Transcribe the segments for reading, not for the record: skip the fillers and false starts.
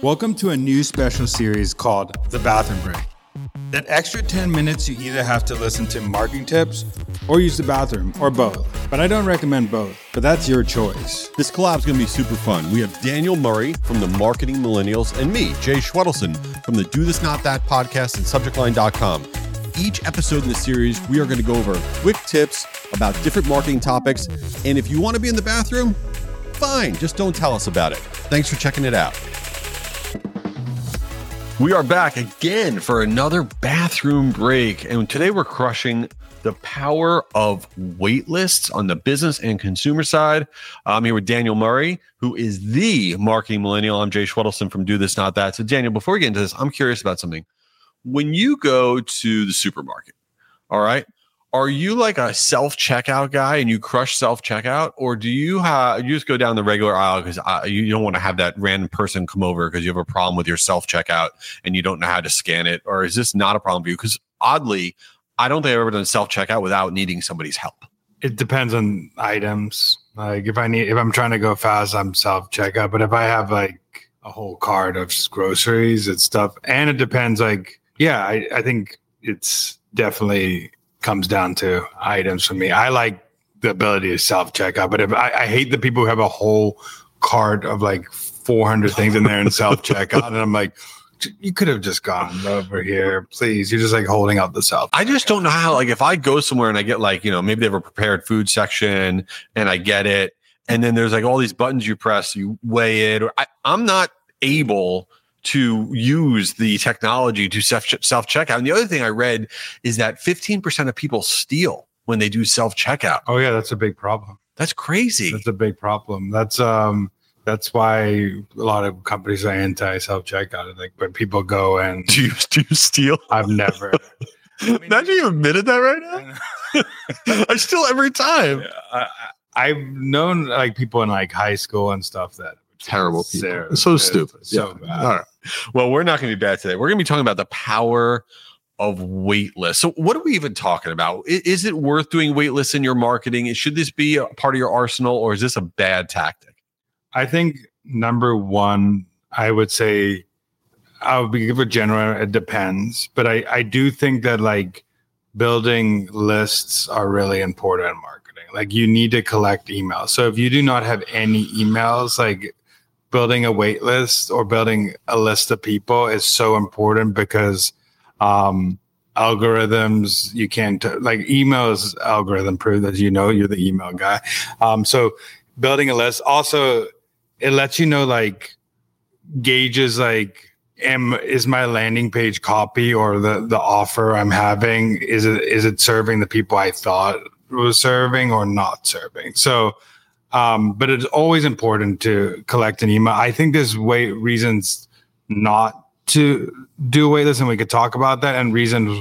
Welcome to a new special series called The Bathroom Break. That extra 10 minutes you either have to listen to marketing tips or use the bathroom, or both. But I don't recommend both, but that's your choice. This collab is going to be super fun. We have Daniel Murray from the Marketing Millennials and me, Jay Schwedelson, from the Do This Not That podcast and subjectline.com. Each episode in the series, we are going to go over quick tips about different marketing topics. And if you want to be in the bathroom, fine, just don't tell us about it. Thanks for checking it out. We are back again for another bathroom break. And today we're crushing the power of wait lists on the business and consumer side. I'm here with Daniel Murray, who is the marketing millennial. I'm Jay Schwedelson from Do This Not That. So Daniel, before we get into this, I'm curious about something. When you go to the supermarket, all right, are you like a self-checkout guy and you crush self-checkout, or do you just go down the regular aisle because you don't want to have that random person come over because you have a problem with your self-checkout and you don't know how to scan it? Or is this not a problem for you? Because oddly, I don't think I've ever done self-checkout without needing somebody's help. It depends on items. Like if I'm trying to go fast, I'm self-checkout. But if I have like a whole cart of groceries and stuff, and it depends, like, yeah, I think it's definitely comes down to items for me. I like the ability to self-checkout, but if I hate the people who have a whole cart of like 400 things in there and self-checkout, and I'm like, you could have just gone over here, please. You're just like holding up the self. I just don't know how, like, if I go somewhere and I get like, maybe they have a prepared food section and I get it, and then there's like all these buttons you press, you weigh it, or I'm not able to use the technology to self-checkout. And the other thing I read is that 15% of people steal when they do self-checkout. Oh yeah, that's a big problem. That's crazy. That's a big problem. That's why a lot of companies are anti-self-checkout. Like when people go and do you steal? I've never. Imagine you admitted that right now. I steal every time. Yeah, I've known like people in like high school and stuff that terrible people. So stupid. So bad. All right. Well, we're not going to be bad today. We're going to be talking about the power of wait lists. So what are we even talking about? Is it worth doing wait lists in your marketing? Should this be a part of your arsenal, or is this a bad tactic? I think number one, I would say I would give a general, it depends. But I do think that like building lists are really important in marketing. Like you need to collect emails. So if you do not have any emails, like building a wait list or building a list of people is so important because algorithms, you can't like email is algorithm proof, as you're the email guy. So building a list also, it lets you know like gauges like is my landing page copy or the offer I'm having, is it serving the people I thought was serving or not serving? So but it's always important to collect an email. I think there's reasons not to do a wait list, and we could talk about that, and reasons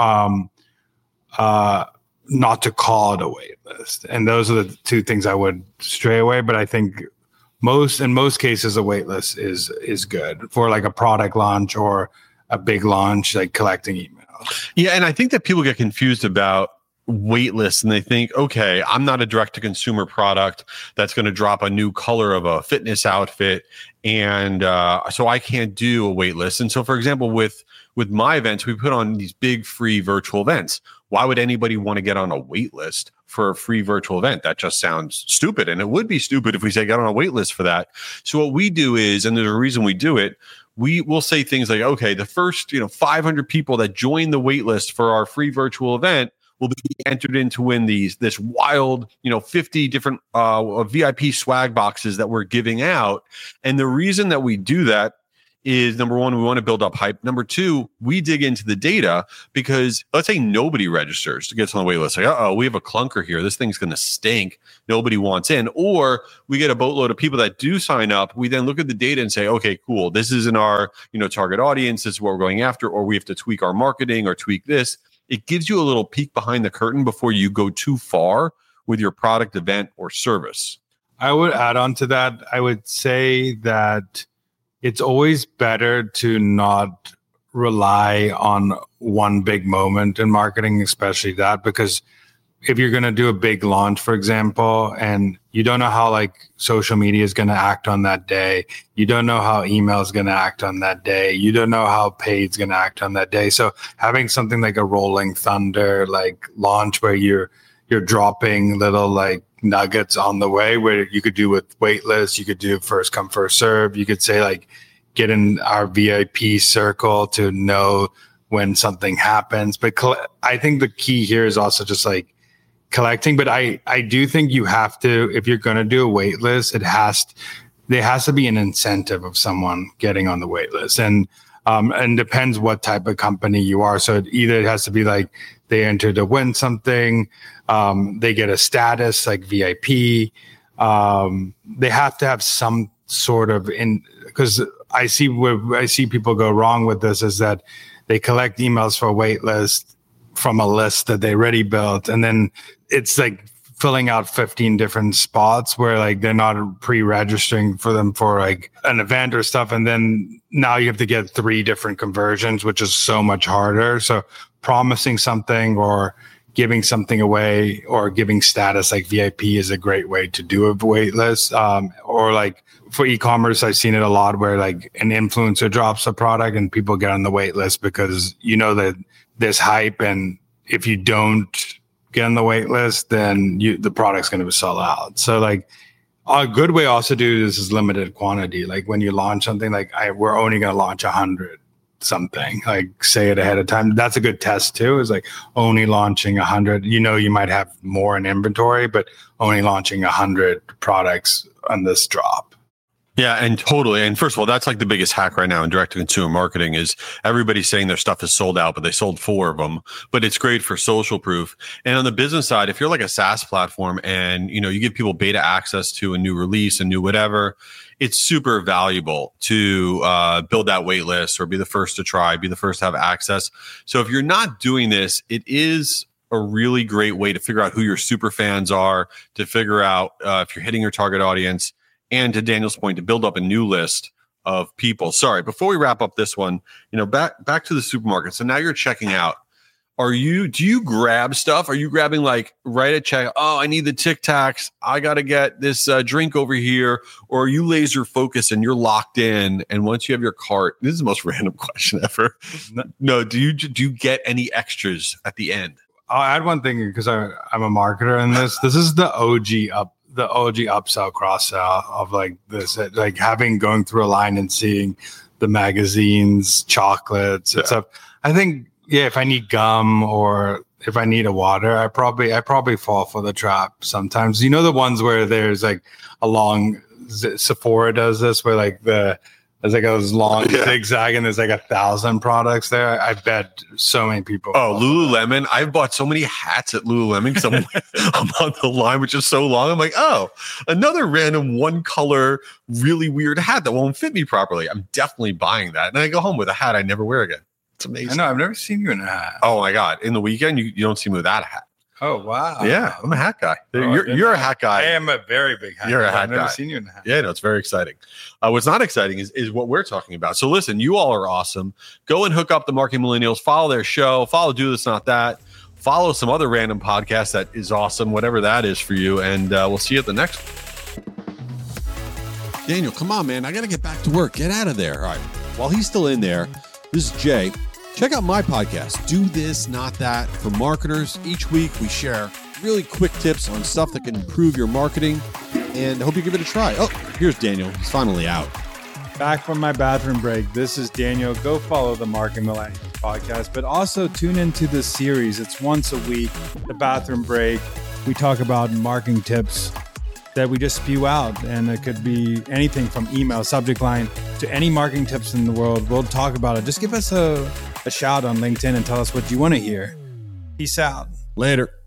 not to call it a wait list. And those are the two things I would stray away. But I think in most cases, a wait list is good for like a product launch or a big launch, like collecting emails. Yeah, and I think that people get confused about wait lists and they think, okay, I'm not a direct to consumer product that's going to drop a new color of a fitness outfit, and so I can't do a wait list. And so, for example, with my events, we put on these big free virtual events. Why would anybody want to get on a wait list for a free virtual event? That just sounds stupid, and it would be stupid if we say get on a wait list for that. So what we do is, and there's a reason we do it, we will say things like, okay, the first 500 people that join the wait list for our free virtual event will be entered in to win this wild, 50 different VIP swag boxes that we're giving out. And the reason that we do that is, number one, we want to build up hype. Number two, we dig into the data because let's say nobody registers to get on the wait list. Like, we have a clunker here. This thing's going to stink. Nobody wants in. Or we get a boatload of people that do sign up. We then look at the data and say, okay, cool. This is in our, target audience. This is what we're going after. Or we have to tweak our marketing or tweak this. It gives you a little peek behind the curtain before you go too far with your product, event, or service. I would add on to that. I would say that it's always better to not rely on one big moment in marketing, especially that, because if you're going to do a big launch, for example, and you don't know how like social media is going to act on that day, you don't know how email is going to act on that day, you don't know how paid is going to act on that day. So having something like a rolling thunder like launch where you're dropping little like nuggets on the way, where you could do with waitlist, you could do first come first serve, you could say like get in our VIP circle to know when something happens. But I think the key here is also just like collecting. But I do think you have to, if you're going to do a wait list, there has to be an incentive of someone getting on the wait list. And depends what type of company you are. So it has to be like they enter to win something, they get a status like VIP. They have to have some sort of because I see people go wrong with this is that they collect emails for a wait list from a list that they already built. And then it's like filling out 15 different spots where like they're not pre-registering for them for like an event or stuff. And then now you have to get 3 different conversions, which is so much harder. So promising something or giving something away or giving status like VIP is a great way to do a wait list. Or like for e-commerce, I've seen it a lot where like an influencer drops a product and people get on the wait list because you know that there's hype, and if you don't get on the wait list, then the product's going to sell out. So like a good way also to do this is limited quantity. Like when you launch something, like we're only going to launch 100 something, like say it ahead of time. That's a good test too, is like only launching 100. You know, you might have more in inventory, but only launching 100 products on this drop. Yeah, and totally. And first of all, that's like the biggest hack right now in direct-to-consumer marketing is everybody's saying their stuff is sold out, but they sold 4 of them. But it's great for social proof. And on the business side, if you're like a SaaS platform and you give people beta access to a new release, a new whatever, it's super valuable to build that wait list or be the first to try, be the first to have access. So if you're not doing this, it is a really great way to figure out who your super fans are, to figure out if you're hitting your target audience. And to Daniel's point, to build up a new list of people. Sorry, before we wrap up this one, back to the supermarket. So now you're checking out. Do you grab stuff? Are you grabbing like right at check? Oh, I need the Tic Tacs. I got to get this drink over here. Or are you laser focused and you're locked in? And once you have your cart, this is the most random question ever. No, do you get any extras at the end? I'll add one thing because I'm a marketer in this. This is the OG upsell, cross sell of like this, like going through a line and seeing the magazines, chocolates, and stuff. I think, if I need gum or if I need a water, I probably fall for the trap sometimes. The ones where there's like a long, Sephora does this where like there's like a long zigzag and there's like 1,000 products there. I bet so many people. Oh, Lululemon. I've bought so many hats at Lululemon because I'm on the line, which is so long. I'm like, oh, another random one color, really weird hat that won't fit me properly. I'm definitely buying that. And I go home with a hat I never wear again. It's amazing. I know. I've never seen you in a hat. Oh my God. In the weekend, you don't see me without a hat. Oh, wow. Yeah, I'm a hat guy. You're a hat guy. I am a very big hat guy. You're a hat guy. I've never seen you in a hat. Yeah, no, it's very exciting. What's not exciting is what we're talking about. So listen, you all are awesome. Go and hook up the Marketing Millennials. Follow their show. Follow Do This, Not That. Follow some other random podcast that is awesome, whatever that is for you. And we'll see you at the next one. Daniel, come on, man. I got to get back to work. Get out of there. All right. While he's still in there, this is Jay. Check out my podcast, Do This, Not That, for marketers. Each week we share really quick tips on stuff that can improve your marketing, and I hope you give it a try. Oh, here's Daniel. He's finally out. Back from my bathroom break. This is Daniel. Go follow the Marketing Millennials podcast, but also tune into this series. It's once a week, the bathroom break. We talk about marketing tips that we just spew out, and it could be anything from email subject line to any marketing tips in the world. We'll talk about it. Just give us a shout on LinkedIn and tell us what you want to hear. Peace out. Later.